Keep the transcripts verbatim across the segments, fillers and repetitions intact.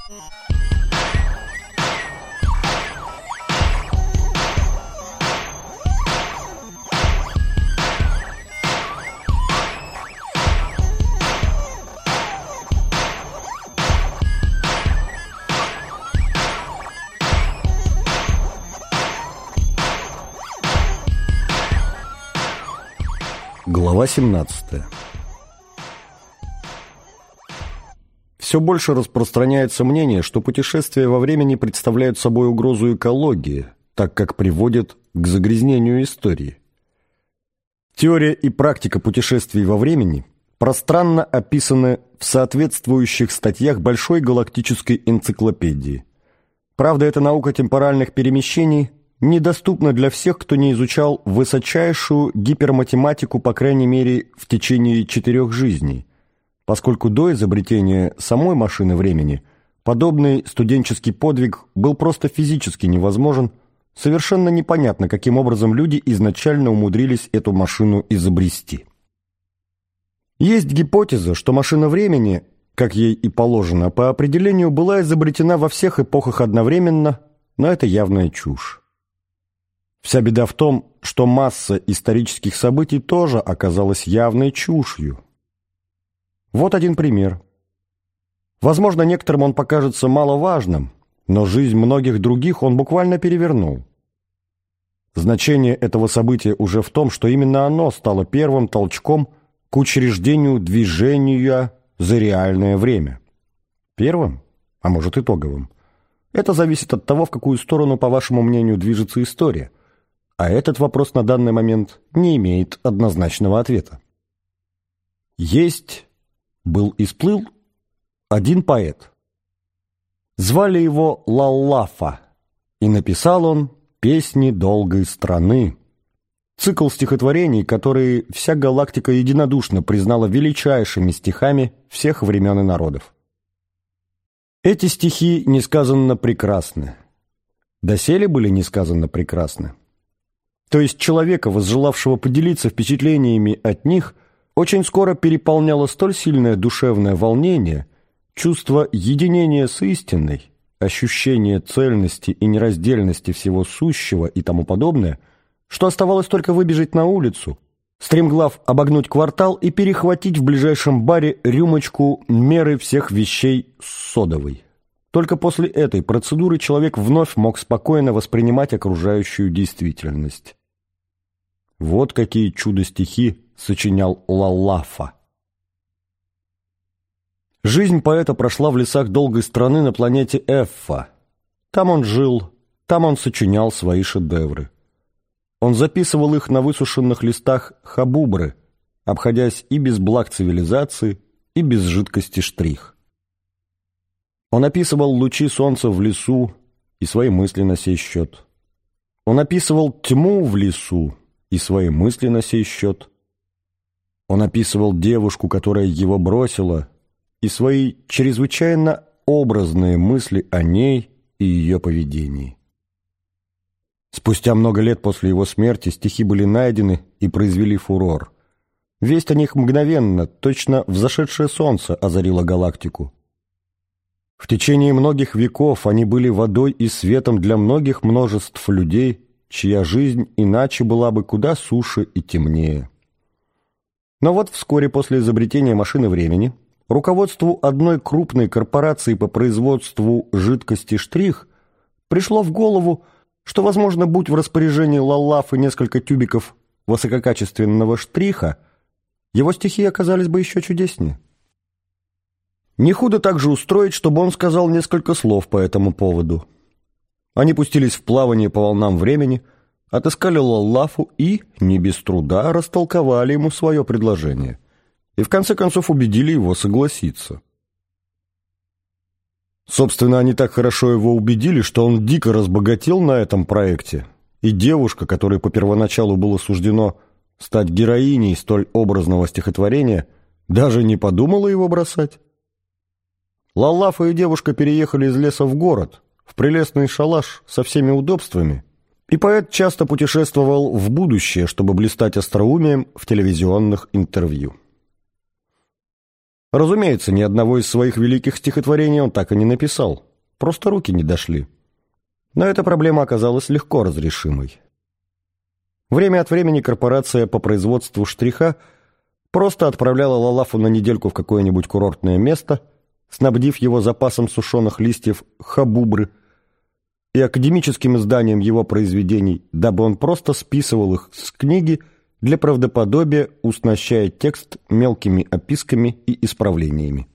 Глава семнадцатая. Все больше распространяется мнение, что путешествия во времени представляют собой угрозу экологии, так как приводят к загрязнению истории. Теория и практика путешествий во времени пространно описаны в соответствующих статьях Большой галактической энциклопедии. Правда, эта наука темпоральных перемещений недоступна для всех, кто не изучал высочайшую гиперматематику, по крайней мере, в течение четырех жизней, поскольку до изобретения самой машины времени подобный студенческий подвиг был просто физически невозможен, совершенно непонятно, каким образом люди изначально умудрились эту машину изобрести. Есть гипотеза, что машина времени, как ей и положено, по определению была изобретена во всех эпохах одновременно, но это явная чушь. Вся беда в том, что масса исторических событий тоже оказалась явной чушью. Вот один пример. Возможно, некоторым он покажется маловажным, но жизнь многих других он буквально перевернул. Значение этого события уже в том, что именно оно стало первым толчком к учреждению движения за реальное время. Первым, а может итоговым. Это зависит от того, в какую сторону, по вашему мнению, движется история. А этот вопрос на данный момент не имеет однозначного ответа. Есть, был и сплыл один поэт. Звали его Лаллафа, и написал он «Песни долгой страны». Цикл стихотворений, которые вся галактика единодушно признала величайшими стихами всех времен и народов. Эти стихи несказанно прекрасны. Доселе были несказанно прекрасны. То есть человека, возжелавшего поделиться впечатлениями от них, очень скоро переполняло столь сильное душевное волнение, чувство единения с истиной, ощущение цельности и нераздельности всего сущего и тому подобное, что оставалось только выбежать на улицу, стремглав обогнуть квартал и перехватить в ближайшем баре рюмочку меры всех вещей с содовой. Только после этой процедуры человек вновь мог спокойно воспринимать окружающую действительность. Вот какие чудо-стихи сочинял Лаллафа. Жизнь поэта прошла в лесах долгой страны на планете Эффа. Там он жил, там он сочинял свои шедевры. Он записывал их на высушенных листах хабубры, обходясь и без благ цивилизации, и без жидкости штрих. Он описывал лучи солнца в лесу и свои мысли на сей счет. Он описывал тьму в лесу и свои мысли на сей счет. Он описывал девушку, которая его бросила, и свои чрезвычайно образные мысли о ней и ее поведении. Спустя много лет после его смерти стихи были найдены и произвели фурор. Весть о них мгновенно, точно взошедшее солнце, озарила галактику. В течение многих веков они были водой и светом для многих множеств людей, чья жизнь иначе была бы куда суше и темнее. Но вот вскоре после изобретения машины времени руководству одной крупной корпорации по производству жидкости штрих пришло в голову, что, возможно, будь в распоряжении Лаллафы несколько тюбиков высококачественного штриха, его стихи оказались бы еще чудеснее. Не худо также устроить, чтобы он сказал несколько слов по этому поводу. Они пустились в плавание по волнам времени, отыскали Лаллафу и, не без труда, растолковали ему свое предложение. И в конце концов убедили его согласиться. Собственно, они так хорошо его убедили, что он дико разбогател на этом проекте, и девушка, которой по первоначалу было суждено стать героиней столь образного стихотворения, даже не подумала его бросать. Лаллафа и девушка переехали из леса в город, в прелестный шалаш со всеми удобствами, и поэт часто путешествовал в будущее, чтобы блистать остроумием в телевизионных интервью. Разумеется, ни одного из своих великих стихотворений он так и не написал. Просто руки не дошли. Но эта проблема оказалась легко разрешимой. Время от времени корпорация по производству штриха просто отправляла Лалафу на недельку в какое-нибудь курортное место, снабдив его запасом сушеных листьев хабубры и академическим изданием его произведений, дабы он просто списывал их с книги для правдоподобия, уснащая текст мелкими описками и исправлениями.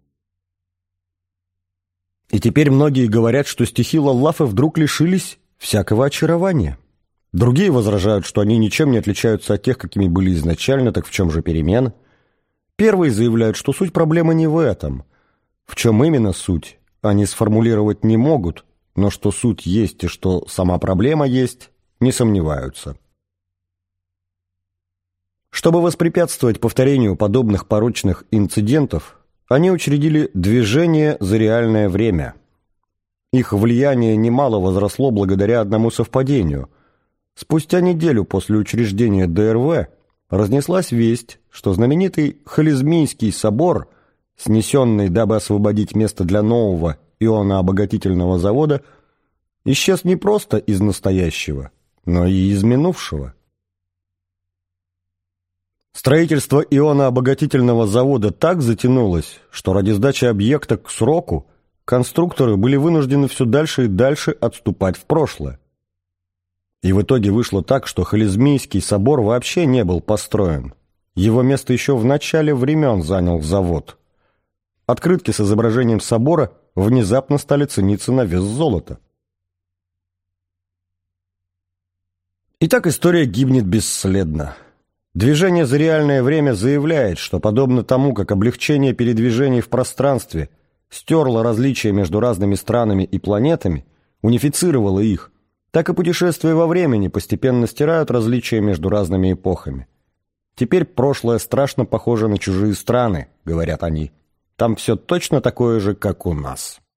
И теперь многие говорят, что стихи Лалафы вдруг лишились всякого очарования. Другие возражают, что они ничем не отличаются от тех, какими были изначально, так в чем же перемена? Первые заявляют, что суть проблемы не в этом. В чем именно суть, они сформулировать не могут, но что суть есть и что сама проблема есть, не сомневаются. Чтобы воспрепятствовать повторению подобных порочных инцидентов, они учредили движение за реальное время. Их влияние немало возросло благодаря одному совпадению. Спустя неделю после учреждения ДРВ разнеслась весть, что знаменитый Хализмийский собор, снесенный, дабы освободить место для нового ионообогатительного завода, исчез не просто из настоящего, но и из минувшего. Строительство ионообогатительного завода так затянулось, что ради сдачи объекта к сроку конструкторы были вынуждены все дальше и дальше отступать в прошлое. И в итоге вышло так, что Хализмийский собор вообще не был построен. Его место еще в начале времен занял завод. Открытки с изображением собора внезапно стали цениться на вес золота. И так история гибнет бесследно. Движение за реальное время заявляет, что подобно тому, как облегчение передвижений в пространстве стерло различия между разными странами и планетами, унифицировало их, так и путешествия во времени постепенно стирают различия между разными эпохами. Теперь прошлое страшно похоже на чужие страны, говорят они. Там все точно такое же, как у нас.